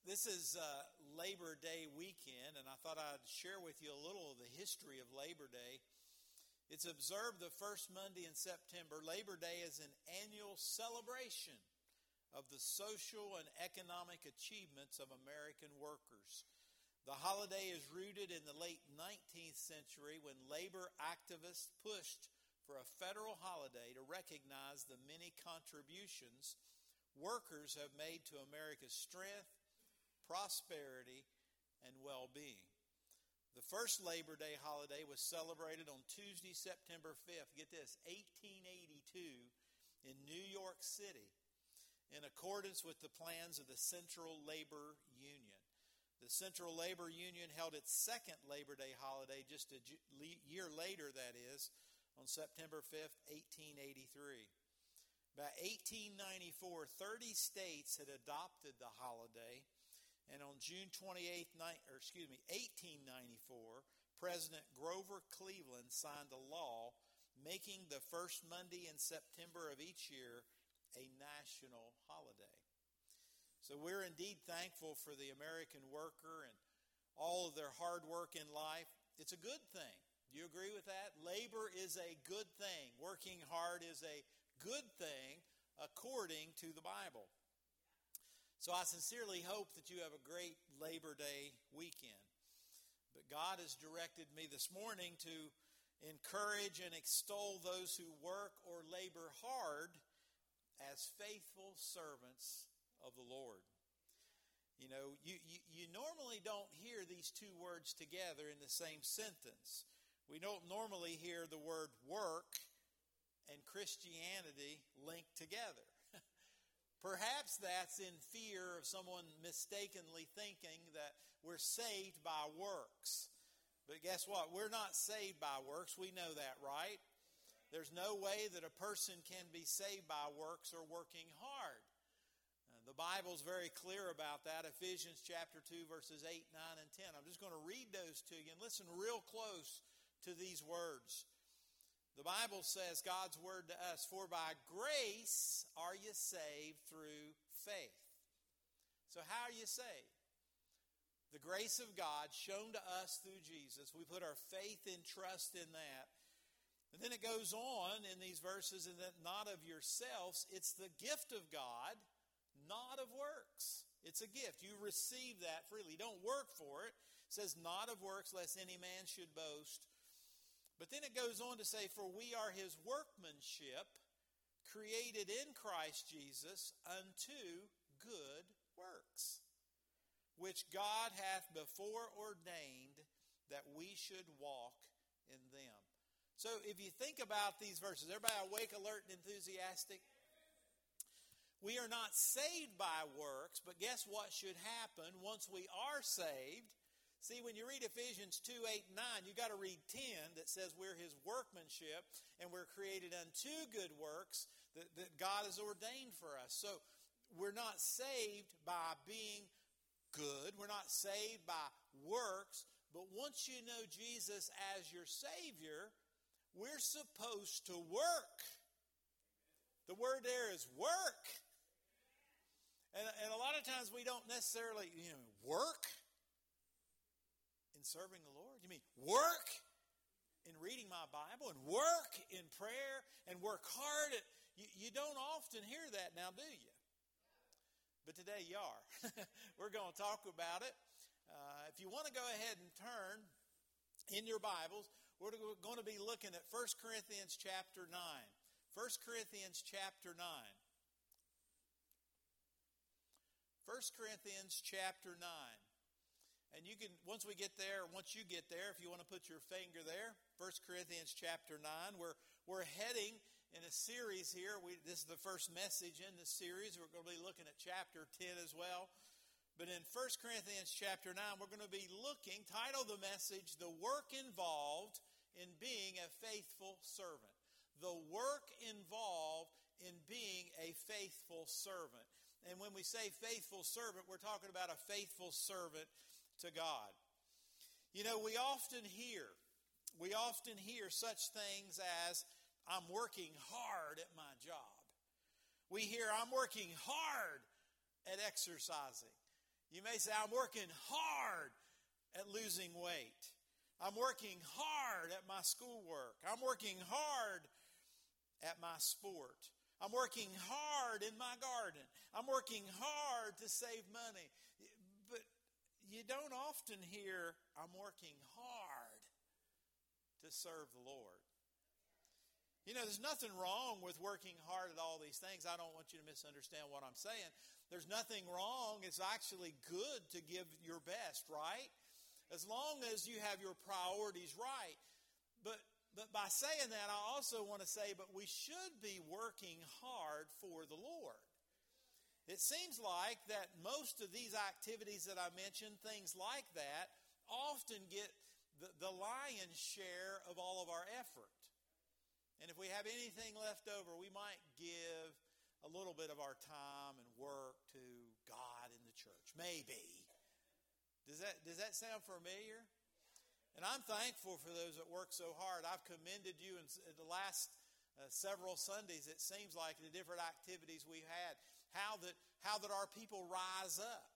This is Labor Day weekend, and I thought I'd share with you a little of the history of Labor Day. It's observed the first Monday in September. Labor Day is an annual celebration of the social and economic achievements of American workers. The holiday is rooted in the late 19th century when labor activists pushed for a federal holiday to recognize the many contributions workers have made to America's strength, prosperity, and well-being. The first Labor Day holiday was celebrated on Tuesday, September 5th, get this, 1882 in New York City, in accordance with the plans of the Central Labor Union. The Central Labor Union held its second Labor Day holiday just a year later, that is, on September 5th, 1883. By 1894, 30 states had adopted the holiday. And on June 1894, President Grover Cleveland signed a law making the first Monday in September of each year a national holiday. So we're indeed thankful for the American worker and all of their hard work in life. It's a good thing. Do you agree with that? Labor is a good thing. Working hard is a good thing according to the Bible. So I sincerely hope that you have a great Labor Day weekend. But God has directed me this morning to encourage and extol those who work or labor hard as faithful servants of the Lord. You know, you normally don't hear these two words together in the same sentence. We don't normally hear the word work and Christianity linked together. Perhaps that's in fear of someone mistakenly thinking that we're saved by works. But guess what? We're not saved by works. We know that, right? There's no way that a person can be saved by works or working hard. The Bible's very clear about that. Ephesians chapter 2, verses 8, 9, and 10. I'm just going to read those to you and listen real close to these words. The Bible says, God's word to us, for by grace are you saved through faith. So how are you saved? The grace of God shown to us through Jesus. We put our faith and trust in that. And then it goes on in these verses, and that not of yourselves, it's the gift of God, not of works. It's a gift. You receive that freely. Don't work for it. It says, not of works, lest any man should boast. But then it goes on to say, for we are his workmanship, created in Christ Jesus unto good works, which God hath before ordained that we should walk in them. So if you think about these verses, everybody awake, alert, and enthusiastic? We are not saved by works, but guess what should happen once we are saved? See, when you read Ephesians 2, 8, 9, you got to read 10 that says we're his workmanship and we're created unto good works that God has ordained for us. So we're not saved by being good. We're not saved by works. But once you know Jesus as your Savior, we're supposed to work. The word there is work. And a lot of times we don't necessarily, work in serving the Lord. You mean work in reading my Bible and work in prayer and work hard? You don't often hear that now, do you? But today you are. We're going to talk about it. If you want to go ahead and turn in your Bibles, we're going to be looking at 1 Corinthians chapter 9. 1 Corinthians chapter 9. 1 Corinthians chapter 9. And you can, once you get there, if you want to put your finger there, 1 Corinthians chapter 9, we're heading in a series here. This is the first message in this series. We're going to be looking at chapter 10 as well. But in 1 Corinthians chapter 9, we're going to be looking, title the message, The Work Involved in Being a Faithful Servant. The work involved in being a faithful servant. And when we say faithful servant, we're talking about a faithful servant to God. You know, we often hear such things as, I'm working hard at my job. We hear, I'm working hard at exercising. You may say, I'm working hard at losing weight. I'm working hard at my schoolwork. I'm working hard at my sport. I'm working hard in my garden. I'm working hard to save money. But you don't often hear, I'm working hard to serve the Lord. You know, there's nothing wrong with working hard at all these things. I don't want you to misunderstand what I'm saying. There's nothing wrong. It's actually good to give your best, right? As long as you have your priorities right. But by saying that, I also want to say, but we should be working hard for the Lord. It seems like that most of these activities that I mentioned, things like that, often get the lion's share of all of our effort. And if we have anything left over, we might give a little bit of our time and work to God in the church. Maybe. Does that sound familiar? And I'm thankful for those that work so hard. I've commended you in the last several Sundays, it seems like, the different activities we've had, how that our people rise up.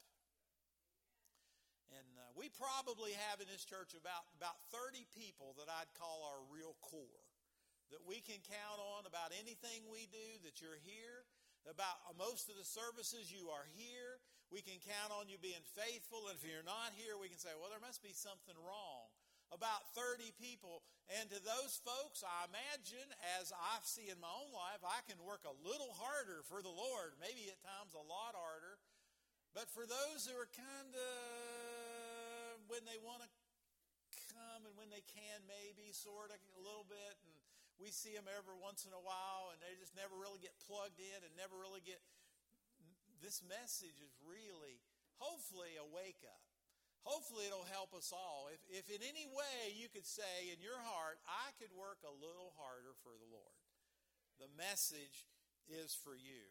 And we probably have in this church about 30 people that I'd call our real core, that we can count on about anything we do, that you're here. About most of the services, you are here. We can count on you being faithful. And if you're not here, we can say, well, there must be something wrong. About 30 people. And to those folks, I imagine, as I see in my own life, I can work a little harder for the Lord. Maybe at times a lot harder. But for those who are kind of, when they want to come and when they can, maybe sort of a little bit, and we see them every once in a while, and they just never really get plugged in and never really get. This message is really, hopefully, a wake up. Hopefully, it'll help us all. If in any way you could say in your heart, I could work a little harder for the Lord, the message is for you.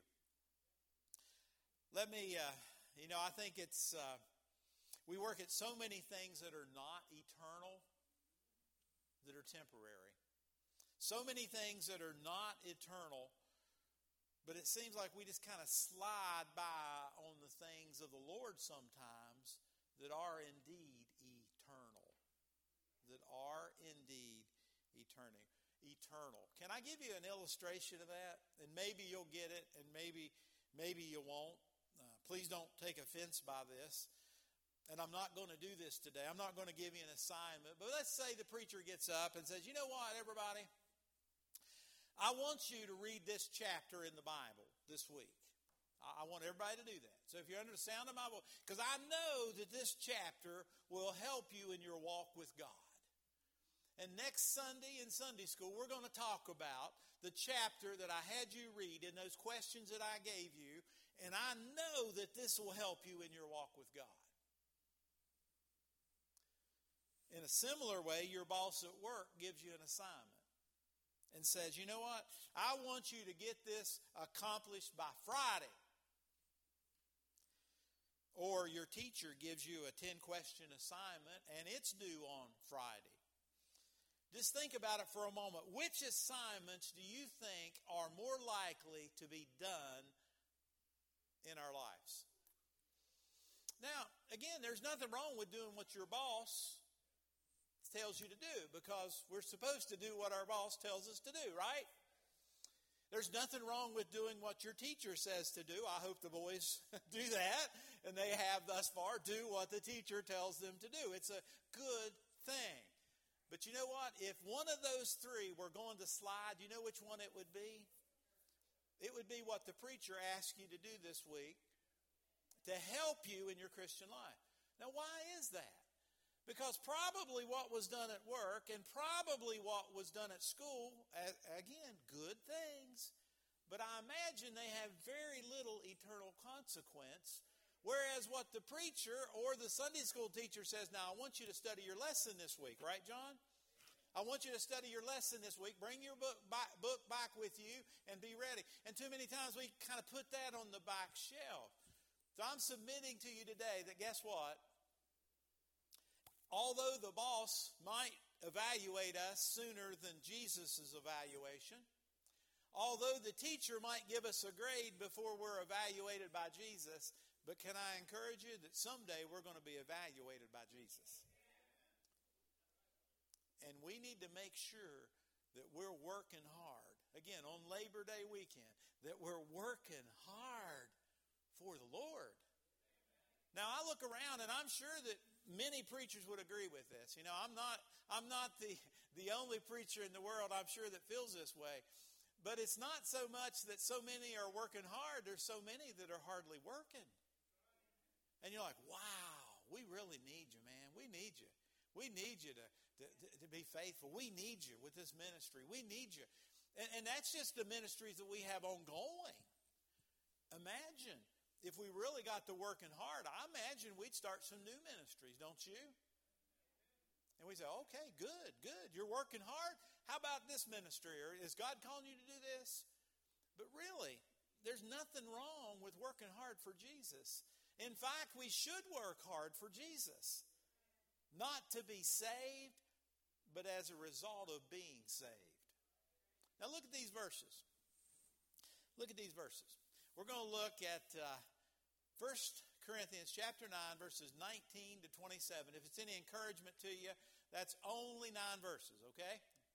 Let me, I think it's, we work at so many things that are not eternal, that are temporary. So many things that are not eternal, but it seems like we just kind of slide by on the things of the Lord sometimes that are indeed eternal. That are indeed eternal. Can I give you an illustration of that? And maybe you'll get it, and maybe you won't. Please don't take offense by this. And I'm not going to do this today. I'm not going to give you an assignment. But let's say the preacher gets up and says, you know what, everybody? I want you to read this chapter in the Bible this week. I want everybody to do that. So if you're under the sound of my voice, because I know that this chapter will help you in your walk with God. And next Sunday in Sunday school, we're going to talk about the chapter that I had you read and those questions that I gave you. And I know that this will help you in your walk with God. In a similar way, your boss at work gives you an assignment and says, you know what? I want you to get this accomplished by Friday. Or your teacher gives you a 10-question assignment and it's due on Friday. Just think about it for a moment. Which assignments do you think are more likely to be done in our lives? Now, again, there's nothing wrong with doing what your boss tells you to do, because we're supposed to do what our boss tells us to do, right? There's nothing wrong with doing what your teacher says to do. I hope the boys do that, and they have thus far do what the teacher tells them to do. It's a good thing. But you know what? If one of those three were going to slide, you know which one it would be? It would be what the preacher asked you to do this week to help you in your Christian life. Now, why is that? Because probably what was done at work and probably what was done at school, again, good things, but I imagine they have very little eternal consequence. Whereas what the preacher or the Sunday school teacher says, now I want you to study your lesson this week, right, John? I want you to study your lesson this week. Bring your book back with you and be ready. And too many times we kind of put that on the back shelf. So I'm submitting to you today that guess what? Although the boss might evaluate us sooner than Jesus' evaluation, although the teacher might give us a grade before we're evaluated by Jesus, But can I encourage you that someday we're going to be evaluated by Jesus? And we need to make sure that we're working hard. Again, on Labor Day weekend, that we're working hard for the Lord. Now, I look around, and I'm sure that many preachers would agree with this. You know, I'm not the only preacher in the world, I'm sure, that feels this way. But it's not so much that so many are working hard. There's so many that are hardly working. And you're like, wow, we really need you, man. We need you. We need you to be faithful. We need you with this ministry. We need you. And that's just the ministries that we have ongoing. Imagine if we really got to working hard, I imagine we'd start some new ministries, don't you? And we say, okay, good. You're working hard. How about this ministry? Or is God calling you to do this? But really, there's nothing wrong with working hard for Jesus. In fact, we should work hard for Jesus. Not to be saved, but as a result of being saved. Now look at these verses. Look at these verses. We're going to look at 1 Corinthians chapter 9, verses 19 to 27. If it's any encouragement to you, that's only 9 verses, okay?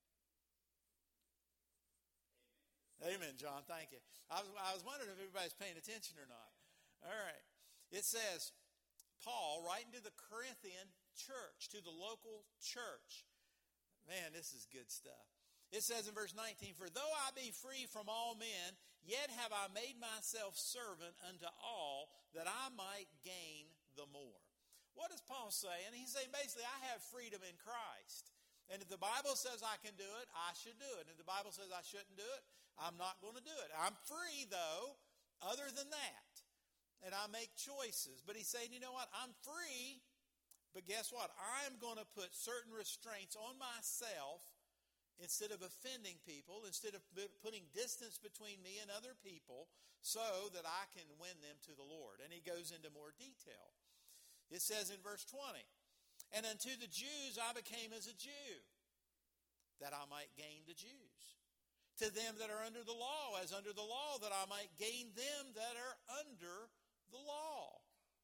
Amen, John. Thank you. I was wondering if everybody's paying attention or not. All right. It says, Paul, writing to the Corinthian church, to the local church. Man, this is good stuff. It says in verse 19, for though I be free from all men, yet have I made myself servant unto all, that I might gain the more. What is Paul saying? He's saying basically, I have freedom in Christ. And if the Bible says I can do it, I should do it. And if the Bible says I shouldn't do it, I'm not going to do it. I'm free, though, other than that. And I make choices. But he's saying, you know what? I'm free, but guess what? I'm going to put certain restraints on myself instead of offending people, instead of putting distance between me and other people, so that I can win them to the Lord. And he goes into more detail. It says in verse 20, and unto the Jews I became as a Jew, that I might gain the Jews. To them that are under the law, as under the law, that I might gain them that are under the law.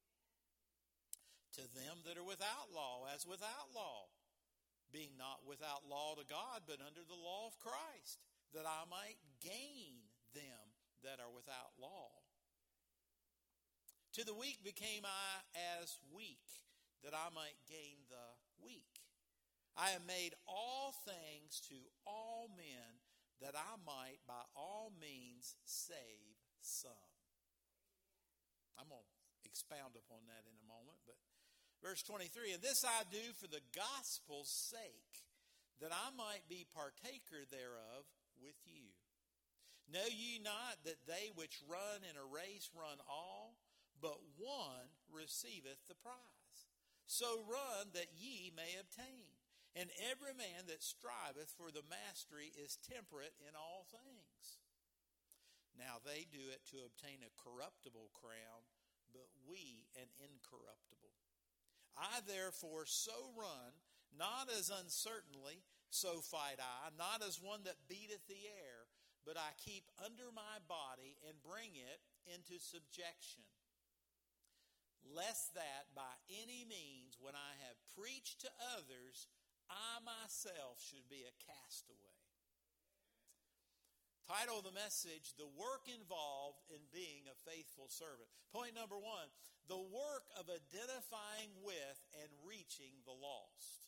To them that are without law, as without law, being not without law to God, but under the law of Christ, that I might gain them that are without law. To the weak became I as weak, that I might gain the weak. I have made all things to all men, that I might by all means save some. I'm going to expound upon that in a moment, but verse 23, and this I do for the gospel's sake, that I might be partaker thereof with you. Know ye not that they which run in a race run all, but one receiveth the prize? So run that ye may obtain. And every man that striveth for the mastery is temperate in all things. Now they do it to obtain a corruptible crown, but we an incorruptible. I therefore so run, not as uncertainly, so fight I, not as one that beateth the air, but I keep under my body and bring it into subjection, lest that by any means, when I have preached to others, I myself should be a castaway. Title of the message, The Work Involved in Being a Faithful Servant. Point number 1, the work of identifying with and reaching the lost.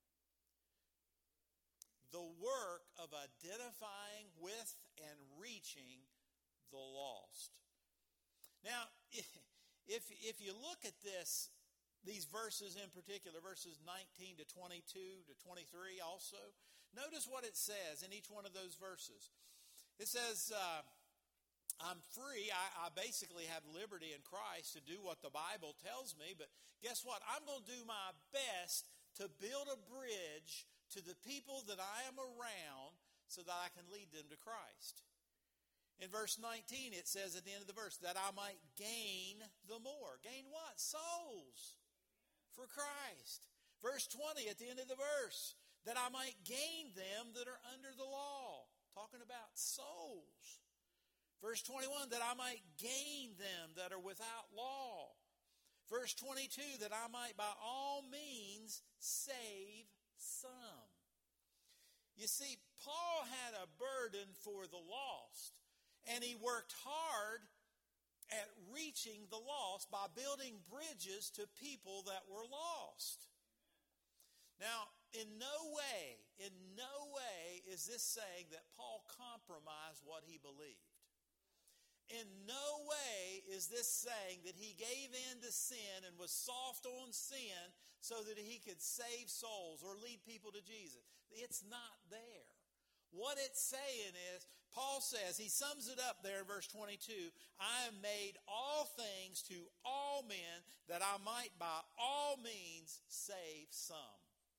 The work of identifying with and reaching the lost. Now, if you look at these verses in particular, verses 19 to 22 to 23 also, notice what it says in each one of those verses. It says, I'm free. I basically have liberty in Christ to do what the Bible tells me, but guess what? I'm going to do my best to build a bridge to the people that I am around so that I can lead them to Christ. In verse 19, it says at the end of the verse, that I might gain the more. Gain what? Souls for Christ. Verse 20 at the end of the verse, that I might gain them that are under the law. Talking about souls. Verse 21, that I might gain them that are without law. Verse 22, that I might by all means save some. You see, Paul had a burden for the lost, and he worked hard at reaching the lost by building bridges to people that were lost. Now, in no way is this saying that Paul compromised what he believed. In no way is this saying that he gave in to sin and was soft on sin so that he could save souls or lead people to Jesus. It's not there. What it's saying is, Paul says, he sums it up there in verse 22, I have made all things to all men that I might by all means save some.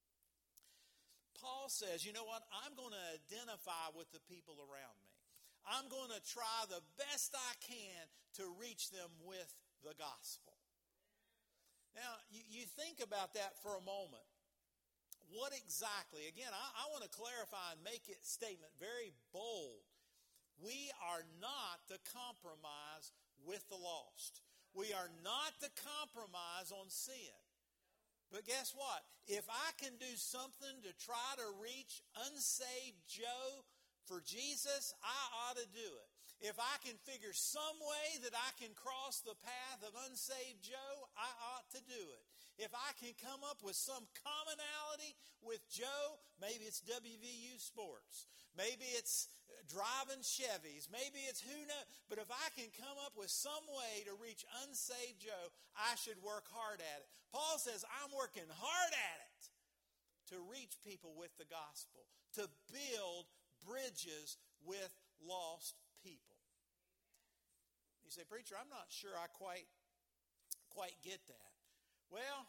Paul says, you know what, I'm going to identify with the people around me. I'm going to try the best I can to reach them with the gospel. Now, you think about that for a moment. What exactly? Again, I want to clarify and make it statement very bold. We are not to compromise with the lost. We are not to compromise on sin. But guess what? If I can do something to try to reach unsaved Joe for Jesus, I ought to do it. If I can figure some way that I can cross the path of unsaved Joe, I ought to do it. If I can come up with some commonality with Joe, maybe it's WVU sports. Maybe it's driving Chevys. Maybe it's who knows. But if I can come up with some way to reach unsaved Joe, I should work hard at it. Paul says, I'm working hard at it to reach people with the gospel, to build bridges with lost people. You say, preacher, I'm not sure I quite get that. Well,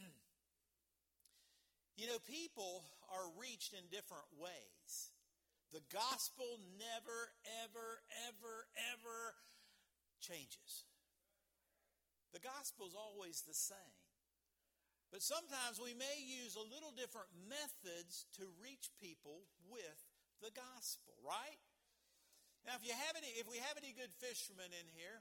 you know, people are reached in different ways. The gospel never, ever, ever, ever changes. The gospel is always the same. But sometimes we may use a little different methods to reach people with the gospel, right? Now, if we have any good fishermen in here,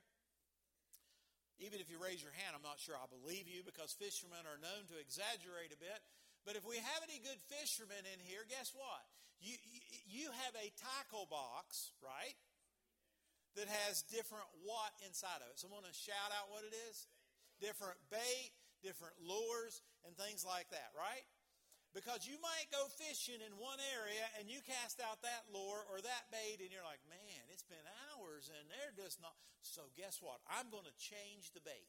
even if you raise your hand, I'm not sure I believe you because fishermen are known to exaggerate a bit. But if we have any good fishermen in here, guess what? You have a tackle box, right, that has different what inside of it. Someone want to shout out what it is? Different bait, different lures, and things like that, right? Because you might go fishing in one area and you cast out that lure or that bait and you're like, man, it's been hours and they're just not. So guess what? I'm going to change the bait.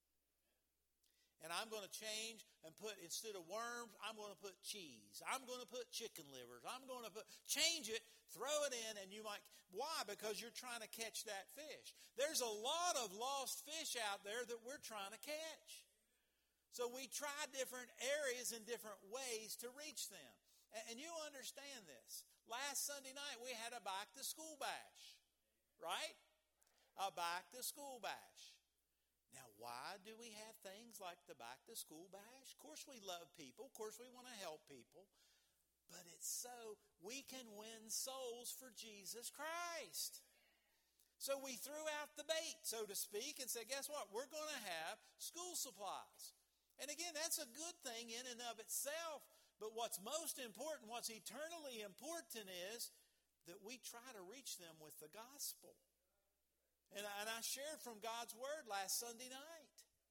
And I'm going to change and put, instead of worms, I'm going to put cheese. I'm going to put chicken livers. I'm going to change it, throw it in, and you might, why? Because you're trying to catch that fish. There's a lot of lost fish out there that we're trying to catch. So we try different areas and different ways to reach them. And you understand this. Last Sunday night, we had a back-to-school bash, right? A back-to-school bash. Now, why do we have things like the back-to-school bash? Of course we love people. Of course we want to help people. But it's so we can win souls for Jesus Christ. So we threw out the bait, so to speak, and said, guess what? We're going to have school supplies. And again, that's a good thing in and of itself. But what's most important, what's eternally important is that we try to reach them with the gospel. And I shared from God's Word last Sunday night.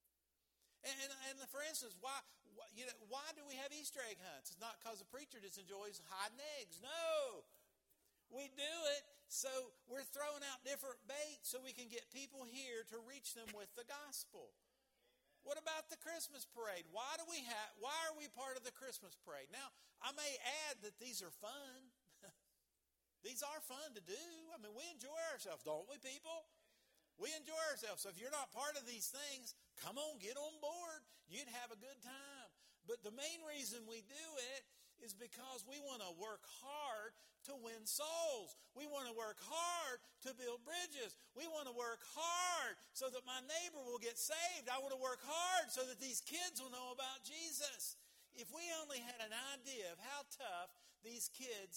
And for instance, why do we have Easter egg hunts? It's not because the preacher just enjoys hiding eggs. No. We do it so we're throwing out different baits so we can get people here to reach them with the gospel. What about the Christmas parade? Why are we part of the Christmas parade? Now, I may add that these are fun. These are fun to do. I mean, we enjoy ourselves, don't we, people? We enjoy ourselves. So if you're not part of these things, come on, get on board. You'd have a good time. But the main reason we do it is because we want to work hard to win souls. We want to work hard to build bridges. We want to work hard so that my neighbor will get saved. I want to work hard so that these kids will know about Jesus. If we only had an idea of how tough these kids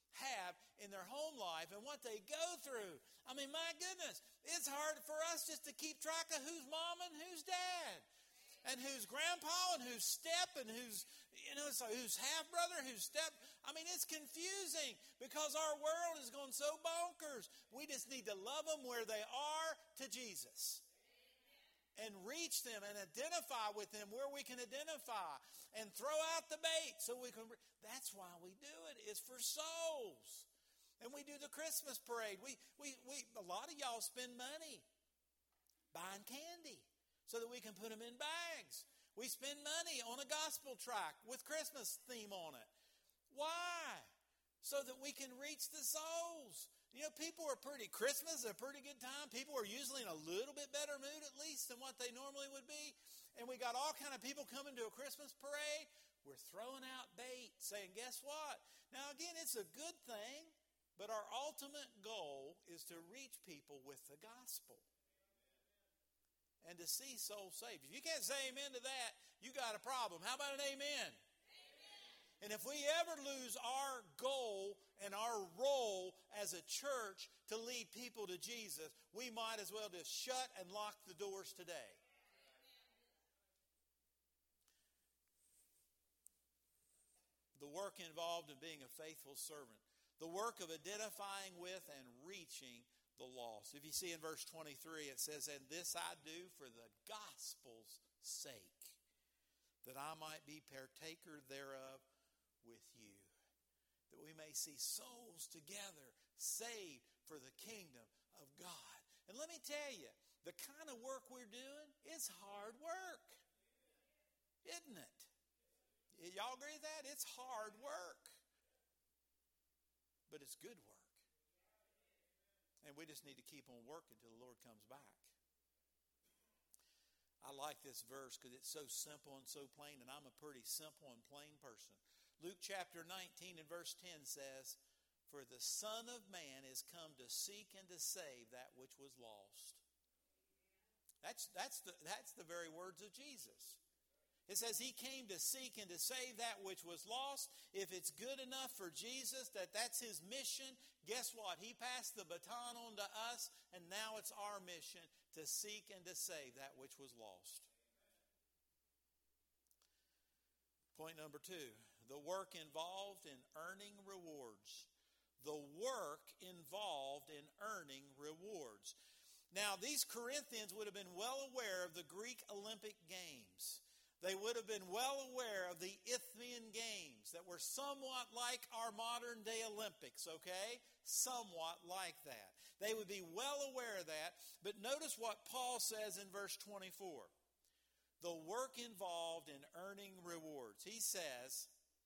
have in their home life and what they go through. I mean, my goodness, it's hard for us just to keep track of who's mom and who's dad, and who's grandpa and who's step and who's, so who's half brother, who's step. I mean, it's confusing because our world is going so bonkers. We just need to love them where they are to Jesus. And reach them and identify with them where we can identify and throw out the bait so we can. That's why we do it. It's for souls. And we do the Christmas parade. We a lot of y'all spend money buying candy so that we can put them in bags. We spend money on a gospel tract with Christmas theme on it. Why? So that we can reach the souls. People are Christmas is a pretty good time. People are usually in a little bit better mood at least than what they normally would be. And we got all kind of people coming to a Christmas parade. We're throwing out bait, saying, guess what? Now again, it's a good thing, but our ultimate goal is to reach people with the gospel. And to see souls saved. If you can't say amen to that, you got a problem. How about an amen? And if we ever lose our goal and our role as a church to lead people to Jesus, we might as well just shut and lock the doors today. The work involved in being a faithful servant. The work of identifying with and reaching the lost. If you see in verse 23, it says, "And this I do for the gospel's sake, that I might be partaker thereof with you." That we may see souls together saved for the kingdom of God. And let me tell you, the kind of work we're doing is hard work. Isn't it? Y'all agree with that? It's hard work. But it's good work. And we just need to keep on working until the Lord comes back. I like this verse because it's so simple and so plain, and I'm a pretty simple and plain person. Luke chapter 19 and verse 10 says, "For the Son of Man is come to seek and to save that which was lost." That's the very words of Jesus. It says he came to seek and to save that which was lost. If it's good enough for Jesus that that's his mission, guess what? He passed the baton on to us, and now it's our mission to seek and to save that which was lost. Point number 2, the work involved in earning rewards. The work involved in earning rewards. Now, these Corinthians would have been well aware of the Greek Olympic Games. They would have been well aware of the Isthmian Games that were somewhat like our modern day Olympics, okay? Somewhat like that. They would be well aware of that. But notice what Paul says in verse 24. The work involved in earning rewards. He says,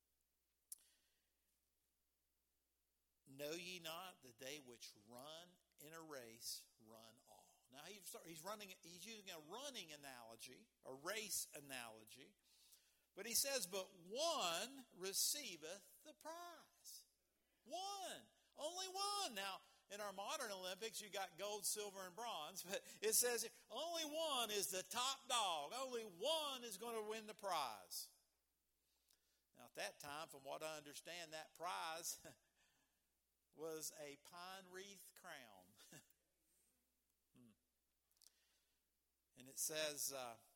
"Know ye not the day which run in a race run all." Now he's using a running analogy, a race analogy. But he says, "But one receiveth the prize." One. Only one. Now, in our modern Olympics, you got gold, silver, and bronze. But it says only one is the top dog. Only one is going to win the prize. Now, at that time, from what I understand, that prize was a pine wreath crown. And it says,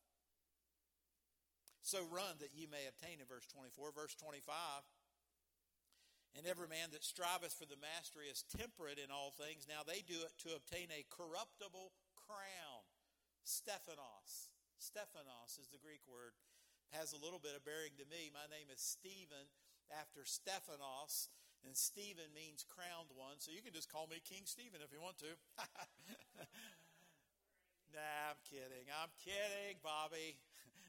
"So run that ye may obtain," in verse 24. Verse 25, "And every man that striveth for the mastery is temperate in all things. Now they do it to obtain a corruptible crown." Stephanos. Stephanos is the Greek word. Has a little bit of bearing to me. My name is Stephen after Stephanos. And Stephen means crowned one. So you can just call me King Stephen if you want to. Nah, I'm kidding, Bobby.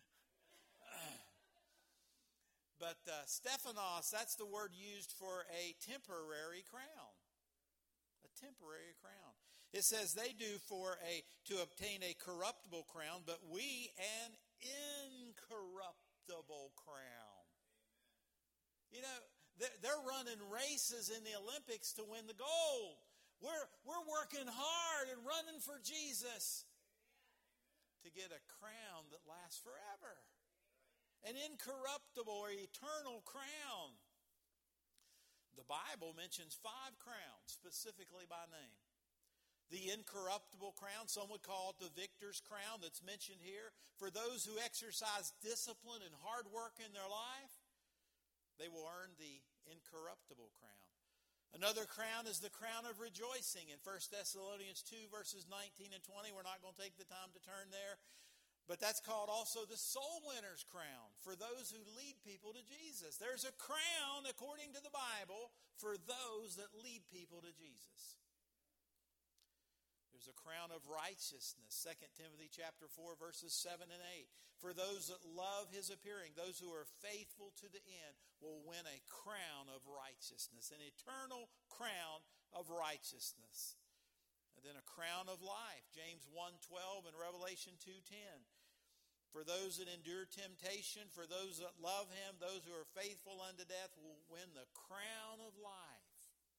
But Stephanos, that's the word used for a temporary crown. A temporary crown. It says they do to obtain a corruptible crown, but we an incorruptible crown. You know, they're running races in the Olympics to win the gold. We're working hard and running for Jesus to get a crown that lasts forever. An incorruptible or eternal crown. The Bible mentions 5 crowns specifically by name. The incorruptible crown, some would call it the victor's crown that's mentioned here. For those who exercise discipline and hard work in their life, they will earn the incorruptible crown. Another crown is the crown of rejoicing in 1 Thessalonians 2 verses 19 and 20. We're not going to take the time to turn there. But that's called also the soul winner's crown for those who lead people to Jesus. There's a crown, according to the Bible, for those that lead people to Jesus. There's a crown of righteousness, 2 Timothy chapter 4, verses 7 and 8. For those that love his appearing, those who are faithful to the end, will win a crown of righteousness, an eternal crown of righteousness. And then a crown of life, James 1:12 and Revelation 2:10. For those that endure temptation, for those that love him, those who are faithful unto death will win the crown of life.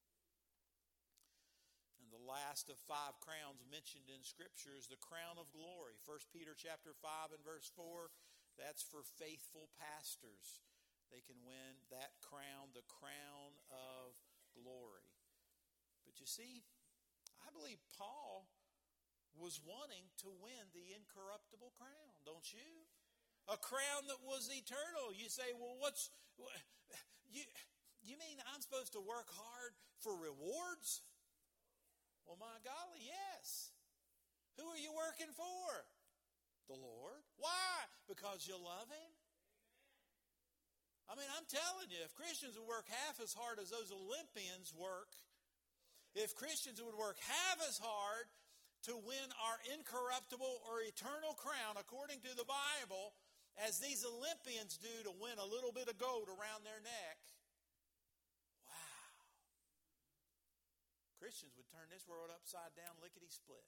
And the last of 5 crowns mentioned in Scripture is the crown of glory. 1 Peter chapter 5 and verse 4, that's for faithful pastors. They can win that crown, the crown of glory. But you see, I believe Paul was wanting to win the incorruptible crown, don't you? A crown that was eternal. You say, well, you mean I'm supposed to work hard for rewards? Well, my golly, yes. Who are you working for? The Lord. Why? Because you love him? I mean, I'm telling you, if Christians would work half as hard as those Olympians work, if Christians would work half as hard to win our incorruptible or eternal crown, according to the Bible, as these Olympians do to win a little bit of gold around their neck, wow. Christians would turn this world upside down, lickety-split.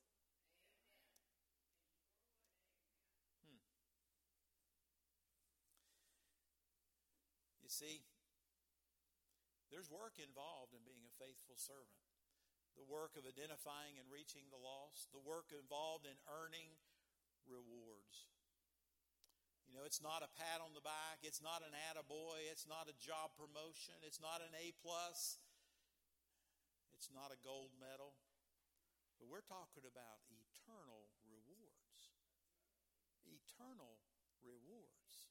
You see, there's work involved in being a faithful servant. The work of identifying and reaching the lost. The work involved in earning rewards. You know, it's not a pat on the back. It's not an attaboy. It's not a job promotion. It's not an A+. It's not a gold medal. But we're talking about eternal rewards. Eternal rewards.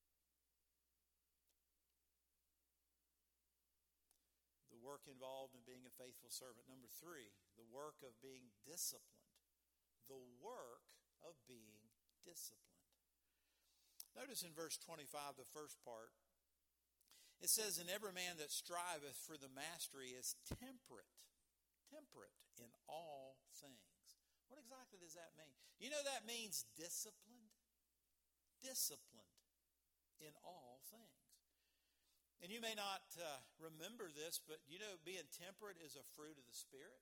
The work involved in being a faithful servant. Number 3, the work of being disciplined. The work of being disciplined. Notice in verse 25, the first part, it says, and every man that striveth for the mastery is temperate in all things. What exactly does that mean? You know that means disciplined? Disciplined in all things. And you may not remember this, but you know, being temperate is a fruit of the Spirit.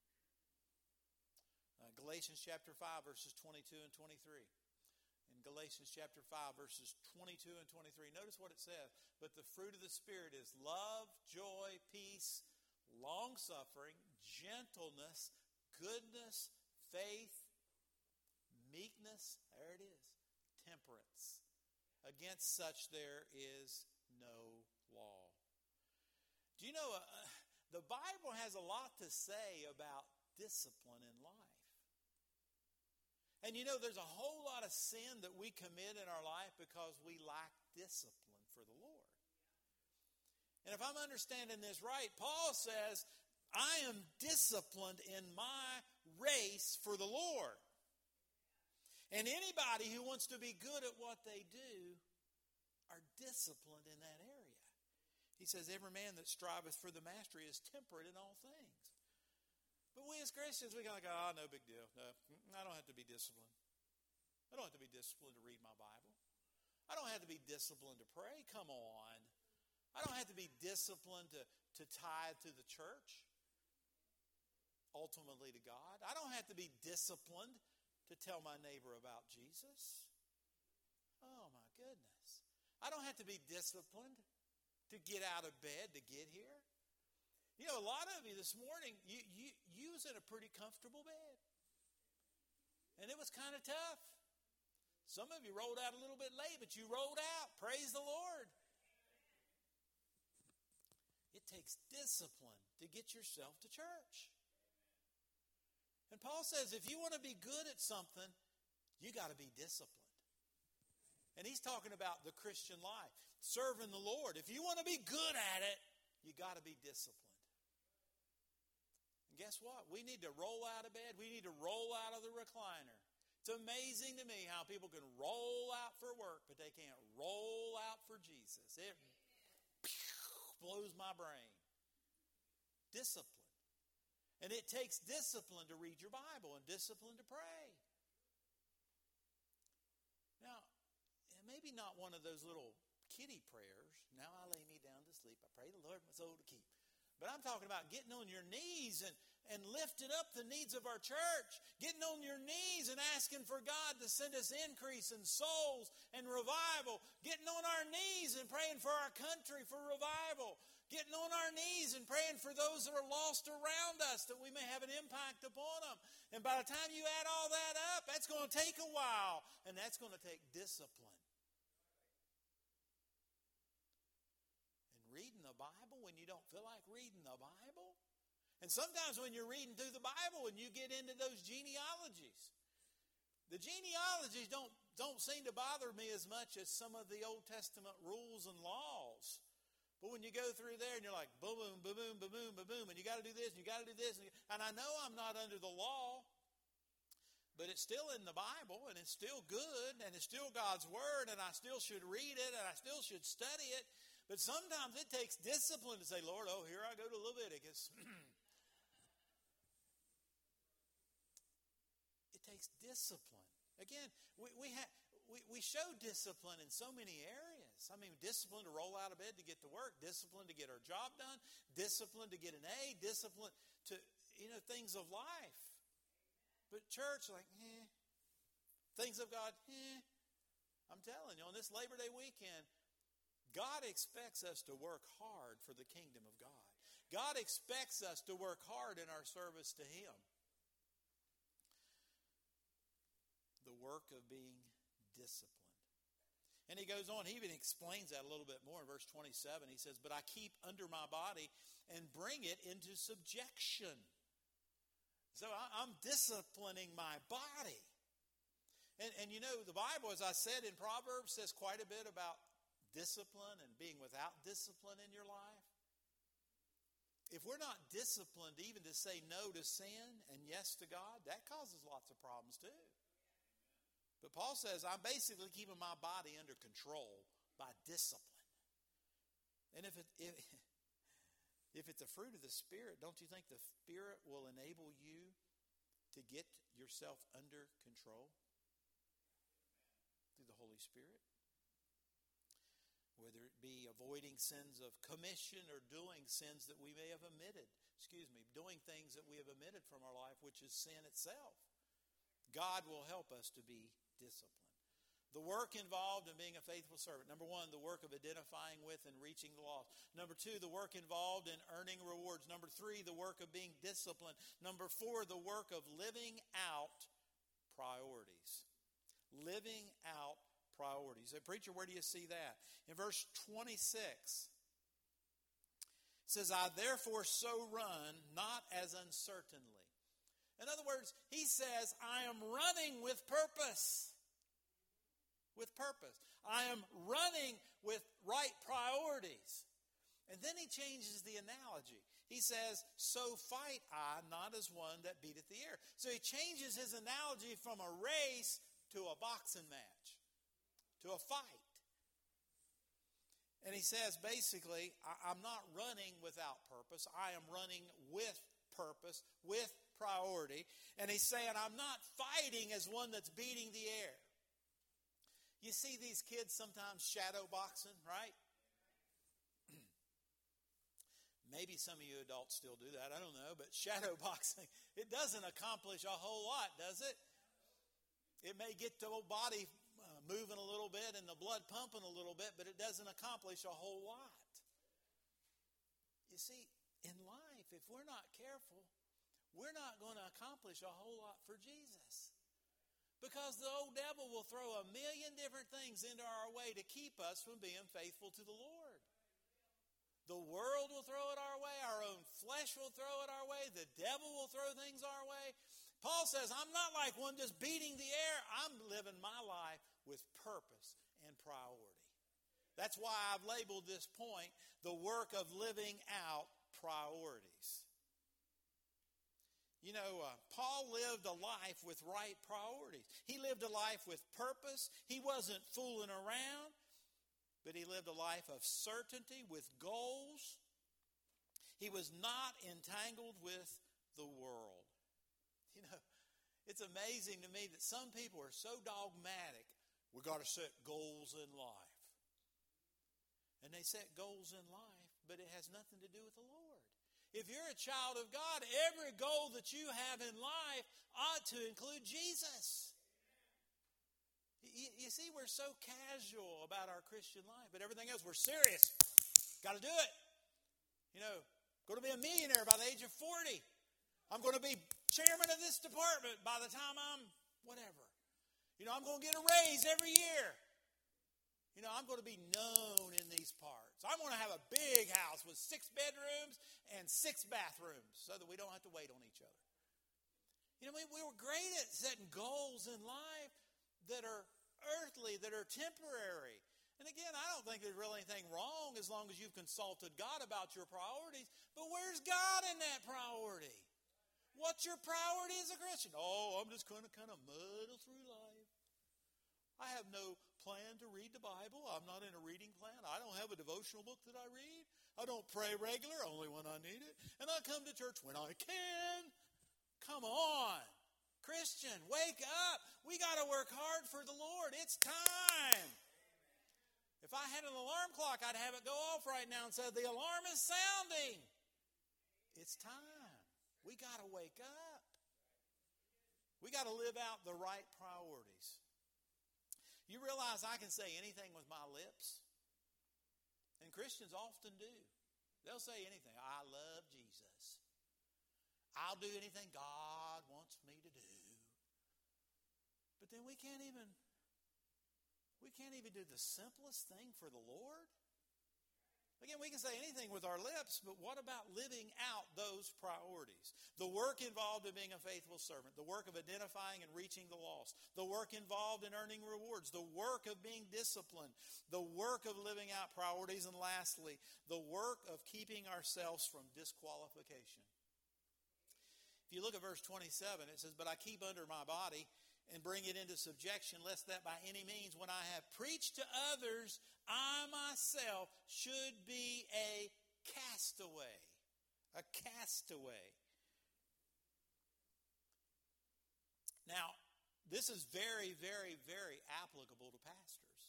Galatians chapter 5, verses 22 and 23. In Galatians chapter 5, verses 22 and 23, notice what it says. But the fruit of the Spirit is love, joy, peace, long-suffering, gentleness, goodness, faith, meekness. There it is. Temperance. Against such there is no law. Do you know, the Bible has a lot to say about discipline in life. And you know, there's a whole lot of sin that we commit in our life because we lack discipline for the Lord. And if I'm understanding this right, Paul says, I am disciplined in my race for the Lord. And anybody who wants to be good at what they do are disciplined in that area. He says, every man that striveth for the mastery is temperate in all things. But we as Christians, we kind of go, oh, no big deal. No, I don't have to be disciplined. I don't have to be disciplined to read my Bible. I don't have to be disciplined to pray. Come on. I don't have to be disciplined to tithe to the church, ultimately to God. I don't have to be disciplined to tell my neighbor about Jesus. Oh, my goodness. I don't have to be disciplined to get out of bed to get here. You know, a lot of you this morning, you was in a pretty comfortable bed. And it was kind of tough. Some of you rolled out a little bit late, but you rolled out. Praise the Lord. It takes discipline to get yourself to church. And Paul says if you want to be good at something, you got to be disciplined. And he's talking about the Christian life, serving the Lord. If you want to be good at it, you got to be disciplined. And guess what? We need to roll out of bed. We need to roll out of the recliner. It's amazing to me how people can roll out for work, but they can't roll out for Jesus. It blows my brain. Discipline. And it takes discipline to read your Bible and discipline to pray. Now, maybe not one of those little kiddie prayers. Now I lay me down to sleep. I pray the Lord my soul to keep. But I'm talking about getting on your knees and lifting up the needs of our church. Getting on your knees and asking for God to send us increase in souls and revival. Getting on our knees and praying for our country for revival. Getting on our knees and praying for those that are lost around us, that we may have an impact upon them. And by the time you add all that up, that's going to take a while. And that's going to take discipline. And reading the Bible when you don't feel like reading the Bible. And sometimes when you're reading through the Bible and you get into those genealogies. The genealogies don't seem to bother me as much as some of the Old Testament rules and laws. But when you go through there and you're like, boom, boom, boom, boom, boom, boom, boom, boom, and you got to do this, and you got to do this. And I know I'm not under the law, but it's still in the Bible, and it's still good, and it's still God's Word, and I still should read it, and I still should study it. But sometimes it takes discipline to say, Lord, here I go to Leviticus. It takes discipline. Again, we show discipline in so many areas. I mean, discipline to roll out of bed to get to work, discipline to get our job done, discipline to get an A, discipline to, things of life. But church, things of God, I'm telling you, on this Labor Day weekend, God expects us to work hard for the kingdom of God. God expects us to work hard in our service to Him. The work of being disciplined. And he goes on, he even explains that a little bit more in verse 27. He says, but I keep under my body and bring it into subjection. So I'm disciplining my body. And the Bible, as I said in Proverbs, says quite a bit about discipline and being without discipline in your life. If we're not disciplined even to say no to sin and yes to God, that causes lots of problems too. But Paul says, I'm basically keeping my body under control by discipline. And if it's a fruit of the Spirit, don't you think the Spirit will enable you to get yourself under control through the Holy Spirit? Whether it be avoiding sins of commission or doing sins that we may have omitted. Doing things that we have omitted from our life, which is sin itself. God will help us to be disciplined. The work involved in being a faithful servant. Number 1, the work of identifying with and reaching the lost. Number 2, the work involved in earning rewards. Number 3, the work of being disciplined. Number 4, the work of living out priorities. Living out priorities. Hey, preacher, where do you see that? In verse 26, it says, I therefore so run, not as uncertainly. In other words, he says, I am running with purpose. With purpose. I am running with right priorities. And then he changes the analogy. He says, so fight I, not as one that beateth the air. So he changes his analogy from a race to a boxing match, to a fight. And he says, basically, I'm not running without purpose. I am running with purpose, with priority. And he's saying, I'm not fighting as one that's beating the air. You see these kids sometimes shadow boxing, right? Maybe some of you adults still do that. I don't know. But shadow boxing, it doesn't accomplish a whole lot, does it? It may get the whole body moving a little bit and the blood pumping a little bit, but it doesn't accomplish a whole lot. You see, in life, if we're not careful, we're not going to accomplish a whole lot for Jesus. Because the old devil will throw a million different things into our way to keep us from being faithful to the Lord. The world will throw it our way. Our own flesh will throw it our way. The devil will throw things our way. Paul says, I'm not like one just beating the air. I'm living my life with purpose and priority. That's why I've labeled this point, the work of living out priorities. You know, Paul lived a life with right priorities. He lived a life with purpose. He wasn't fooling around, but he lived a life of certainty with goals. He was not entangled with the world. You know, it's amazing to me that some people are so dogmatic, we got to set goals in life. And they set goals in life, but it has nothing to do with the Lord. If you're a child of God, every goal that you have in life ought to include Jesus. You see, we're so casual about our Christian life, but everything else, we're serious. Got to do it. You know, going to be a millionaire by the age of 40. I'm going to be chairman of this department by the time I'm whatever. You know, I'm going to get a raise every year. You know, I'm going to be known in these parts. I'm going to have a big house with 6 bedrooms and 6 bathrooms so that we don't have to wait on each other. You know, we were great at setting goals in life that are earthly, that are temporary. And again, I don't think there's really anything wrong as long as you've consulted God about your priorities. But where's God in that priority? What's your priority as a Christian? Oh, I'm just going to kind of muddle through life. I have no plan to read the Bible. I'm not in a reading plan. I don't have a devotional book that I read. I don't pray regular, only when I need it. And I come to church when I can. Come on. Christian, wake up. We got to work hard for the Lord. It's time. If I had an alarm clock, I'd have it go off right now and say, the alarm is sounding. It's time. We got to wake up. We got to live out the right priorities. You realize I can say anything with my lips? And Christians often do. They'll say anything. I love Jesus. I'll do anything God wants me to do. But then we can't even do the simplest thing for the Lord. Again, we can say anything with our lips, but what about living out those priorities? The work involved in being a faithful servant, the work of identifying and reaching the lost, the work involved in earning rewards, the work of being disciplined, the work of living out priorities, and lastly, the work of keeping ourselves from disqualification. If you look at verse 27, it says, "But I keep under my body and bring it into subjection, lest that by any means, when I have preached to others, I myself should be a castaway." A castaway. Now, this is very, very, very applicable to pastors.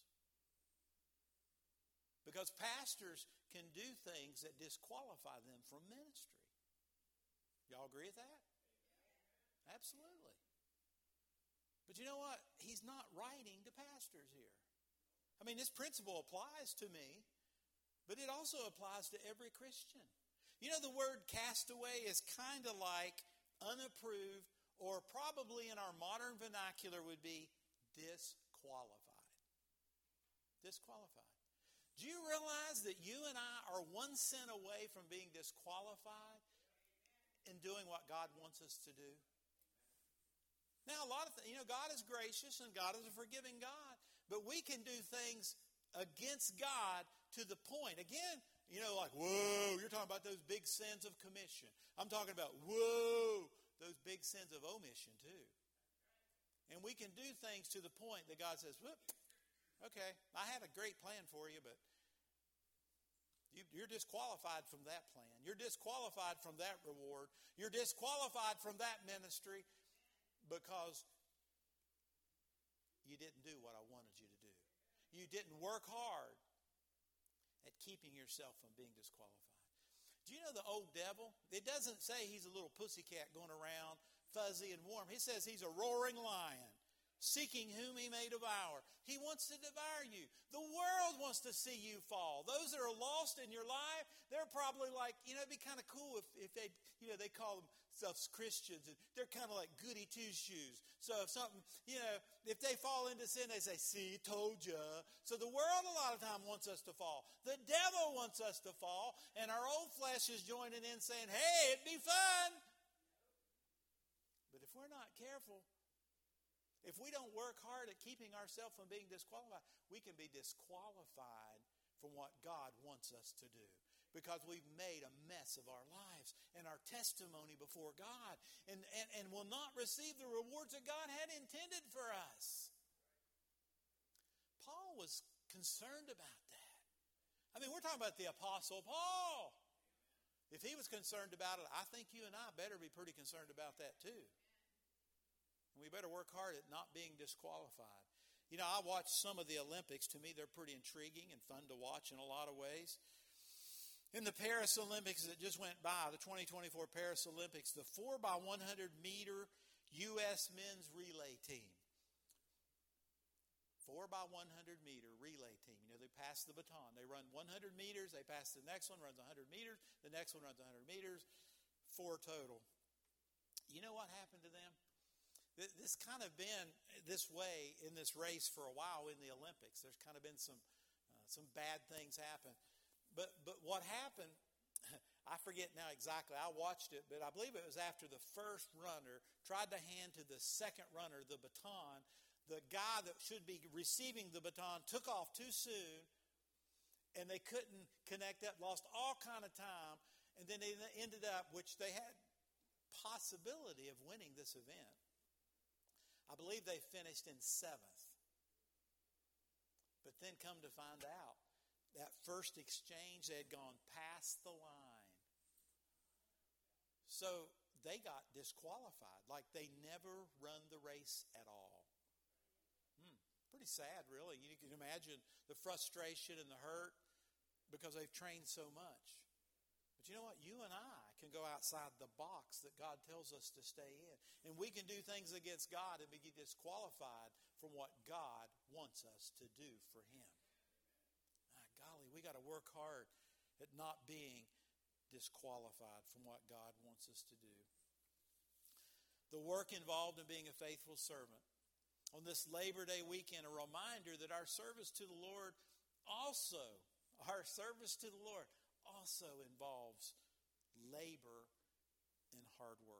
Because pastors can do things that disqualify them from ministry. Y'all agree with that? Absolutely. But you know what? He's not writing to pastors here. I mean, this principle applies to me, but it also applies to every Christian. You know, the word castaway is kind of like unapproved, or probably in our modern vernacular would be disqualified. Disqualified. Do you realize that you and I are one sin away from being disqualified in doing what God wants us to do? Now, a lot of God is gracious and God is a forgiving God, but we can do things against God to the point. Again, like, whoa, you're talking about those big sins of commission. I'm talking about, whoa, those big sins of omission too. And we can do things to the point that God says, whoop, okay, I had a great plan for you, but you're disqualified from that plan. You're disqualified from that reward. You're disqualified from that ministry because you didn't do what I wanted you to do. You didn't work hard at keeping yourself from being disqualified. Do you know the old devil? It doesn't say he's a little pussycat going around fuzzy and warm. He says he's a roaring lion, seeking whom he may devour. He wants to devour you. The world wants to see you fall. Those that are lost in your life, they're probably like, it'd be kind of cool if they, they call themselves Christians, and they're kind of like goody two-shoes. So if something, if they fall into sin, they say, see, told you. So the world a lot of time wants us to fall. The devil wants us to fall, and our old flesh is joining in saying, hey, it'd be fun. But if we're not careful, if we don't work hard at keeping ourselves from being disqualified, we can be disqualified from what God wants us to do, because we've made a mess of our lives and our testimony before God, and will not receive the rewards that God had intended for us. Paul was concerned about that. I mean, we're talking about the Apostle Paul. If he was concerned about it, I think you and I better be pretty concerned about that too. We better work hard at not being disqualified. I watch some of the Olympics. To me, they're pretty intriguing and fun to watch in a lot of ways. In the Paris Olympics that just went by, the 2024 Paris Olympics, the 4x100 meter U.S. men's relay team. 4x100 meter relay team. They pass the baton. They run 100 meters. They pass the next one, runs 100 meters. The next one runs 100 meters. 4 total. You know what happened to them? This kind of been this way in this race for a while in the Olympics. There's kind of been some bad things happen. But what happened, I forget now exactly. I watched it, but I believe it was after the first runner tried to hand to the second runner the baton. The guy that should be receiving the baton took off too soon, and they couldn't connect up, lost all kind of time, and then they ended up, which they had possibility of winning this event. I believe they finished in 7th. But then come to find out, that first exchange, they had gone past the line. So they got disqualified, like they never run the race at all. Pretty sad, really. You can imagine the frustration and the hurt because they've trained so much. But you know what? You and I can go outside the box that God tells us to stay in. And we can do things against God and be disqualified from what God wants us to do for Him. Golly, we got to work hard at not being disqualified from what God wants us to do. The work involved in being a faithful servant. On this Labor Day weekend, a reminder that our service to the Lord also involves labor and hard work.